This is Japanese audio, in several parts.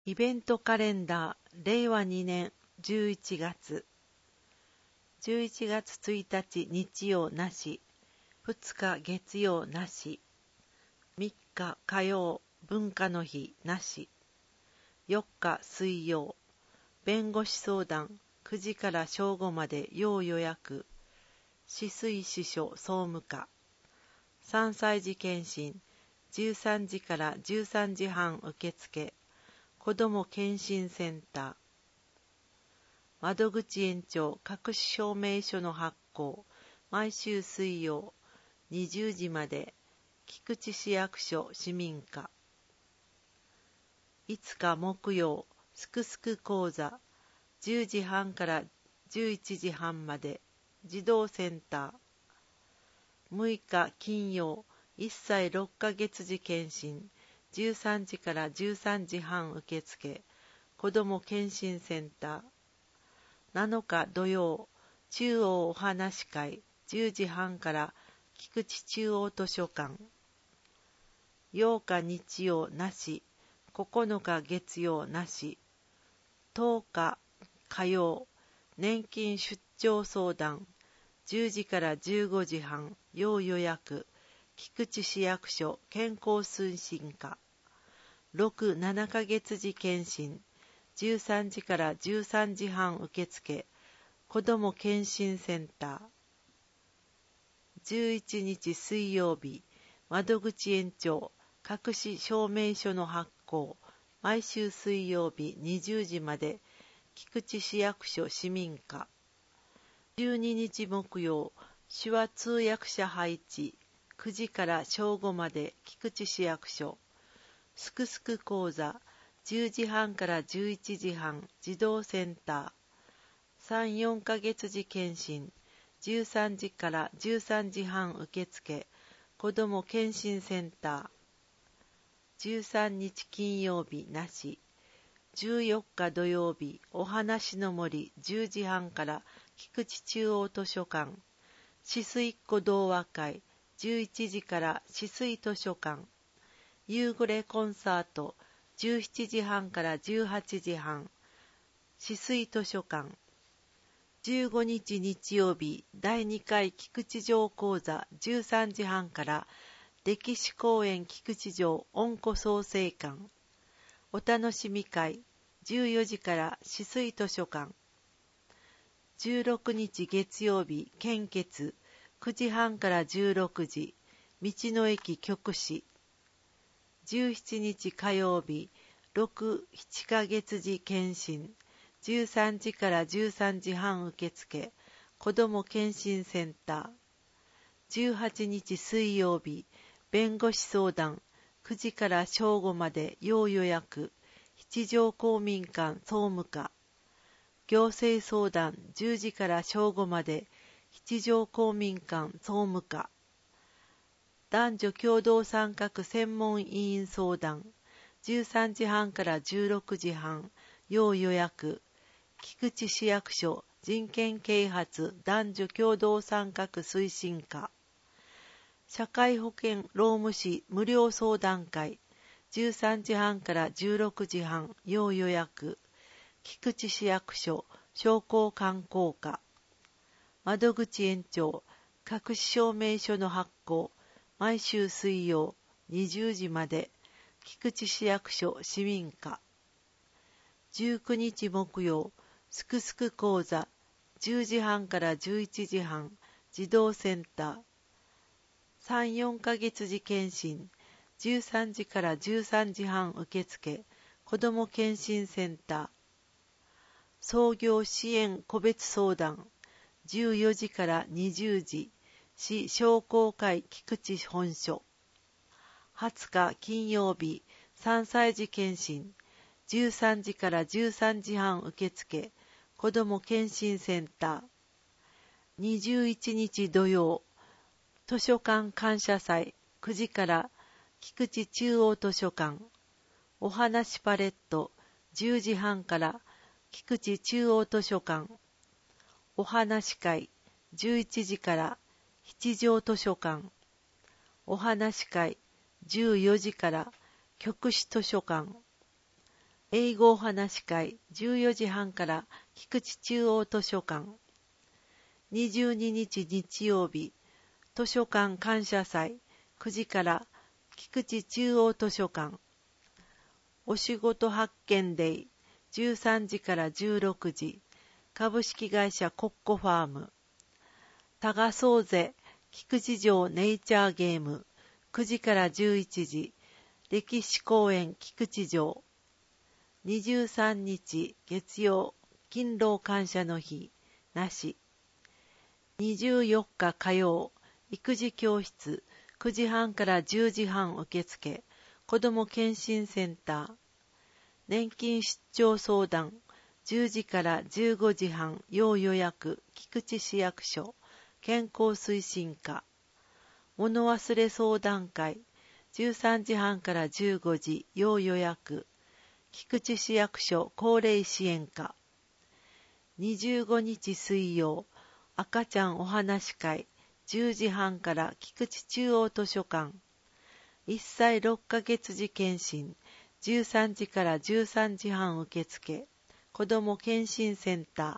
イベントカレンダー令和2年11月11月1日日曜なし、2日月曜なし、3日火曜文化の日なし、4日水曜弁護士相談9時から正午まで要予約、止水支所総務課、3歳児検診13時から13時半受付、子ども検診センター、窓口延長隠し証明書の発行、毎週水曜20時まで、菊池市役所市民課。5日木曜すくすく講座10時半から11時半まで、児童センター。6日金曜1歳6ヶ月児検診13時から13時半受付、子ども検診センター。7日土曜中央お話会10時半から菊池中央図書館。8日日曜なし、9日月曜なし、10日火曜年金出張相談10時から15時半要予約、菊池市役所健康推進課。6、7ヶ月児検診13時から13時半受付、子ども検診センター。11日水曜日窓口延長隠し証明書の発行、毎週水曜日20時まで、菊池市役所市民課。12日木曜手話通訳者配置9時から正午まで、菊池市役所。すくすく講座10時半から11時半児童センター。3、4ヶ月児検診13時から13時半受付、子ども検診センター。13日金曜日なし。14日土曜日お話の森10時半から菊池中央図書館。止水っ子童話会11時から止水図書館。夕暮れコンサート17時半から18時半、止水図書館。15日日曜日第2回菊池城講座13時半から歴史公園菊池城温故創生館。お楽しみ会14時から止水図書館。16日月曜日献血9時半から16時、道の駅局士。17日火曜日6、7ヶ月児検診13時から13時半受付、子ども検診センター。18日水曜日弁護士相談9時から正午まで要予約、七条公民館総務課。行政相談10時から正午まで、七条公民館総務課。男女共同参画専門委員相談13時半から16時半要予約、菊池市役所人権啓発男女共同参画推進課。社会保険労務士無料相談会13時半から16時半要予約、菊池市役所商工観光課。窓口延長隠し証明書の発行、毎週水曜20時まで、菊池市役所市民課。19日木曜すくすく講座10時半から11時半児童センター。3、4ヶ月児検診13時から13時半受付、子ども検診センター。創業支援個別相談14時から20時、市商工会菊池本所。20日金曜日3歳児検診13時から13時半受付、子ども検診センター。21日土曜図書館感謝祭9時から菊池中央図書館。お話パレット10時半から菊池中央図書館。お話会11時から七条図書館。お話会14時から局士図書館。 英語お話会14時半から菊池中央図書館。22日日曜日、図書館感謝祭9時から菊池中央図書館。お仕事発見デイ13時から16時、株式会社コッコファーム。タガソーゼ菊池城ネイチャーゲーム9時から11時、歴史公園菊池城。23日月曜、勤労感謝の日なし。24日火曜、育児教室9時半から10時半受付、子ども健診センター。年金出張相談10時から15時半要予約、菊池市役所。健康推進課。物忘れ相談会13時半から15時要予約、菊池市役所高齢支援課。25日水曜、赤ちゃんお話会10時半から菊池中央図書館。1歳6ヶ月時検診13時から13時半受付、子ども健診センター。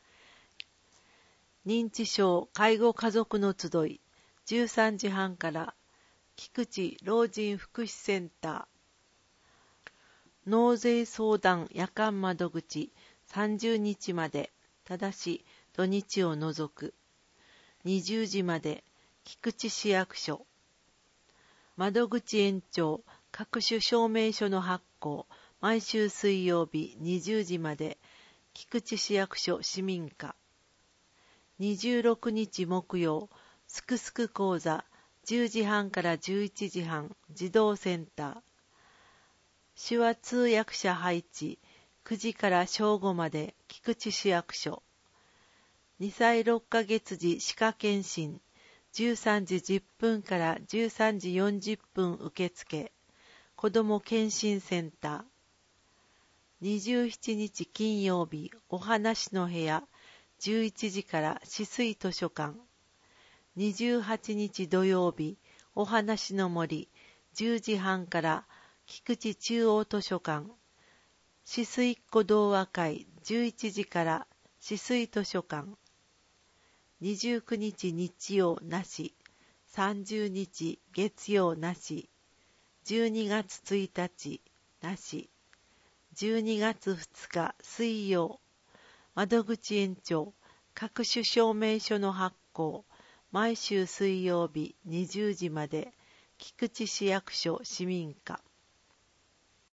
認知症介護家族の集い13時半から菊池老人福祉センター。納税相談夜間窓口30日まで、ただし土日を除く。20時まで、菊池市役所。窓口延長各種証明書の発行毎週水曜日20時まで、菊池市役所市民課。26日木曜、すくすく講座10時半から11時半児童センター。手話通訳者配置9時から正午まで、菊池市役所。2歳6ヶ月時歯科検診13時10分から13時40分受付、子ども検診センター。27日金曜日、お話の部屋11時から止水図書館。28日土曜日、お話の森10時半から菊池中央図書館。止水っ子童話会11時から止水図書館。29日日曜なし、30日月曜なし、12月1日なし、12月2日水曜。窓口延長各種証明書の発行毎週水曜日20時まで、菊池市役所市民課。